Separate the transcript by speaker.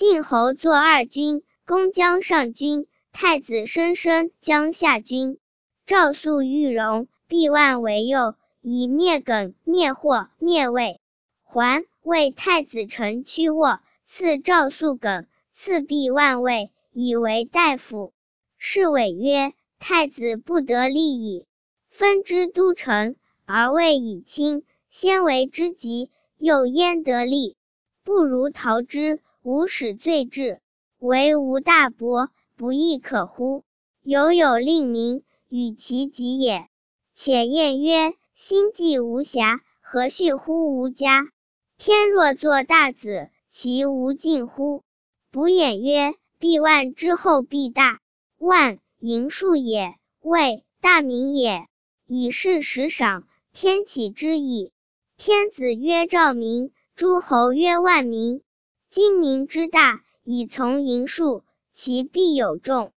Speaker 1: 晋侯作二军，攻江上军，太子申生江下军。赵肃欲戎，毕万为右，以灭耿、灭霍、灭魏。还魏太子成屈沃，赐赵肃耿，赐毕万魏，以为大夫。是谓曰：太子不得利矣。分之都城，而魏以轻，先为之急，又焉得利？不如逃之，无使罪至。为无大伯，不亦可乎？有令民，与其疾也。且晏曰：心既无暇，何恤乎吾家？天若作大子，其无尽乎？卜偃曰：毕万之后必大。万，盈数也；魏，大名也。以是时赏，天启之矣。天子曰兆民，诸侯曰万民。今民之大，以从盈数，其必有众。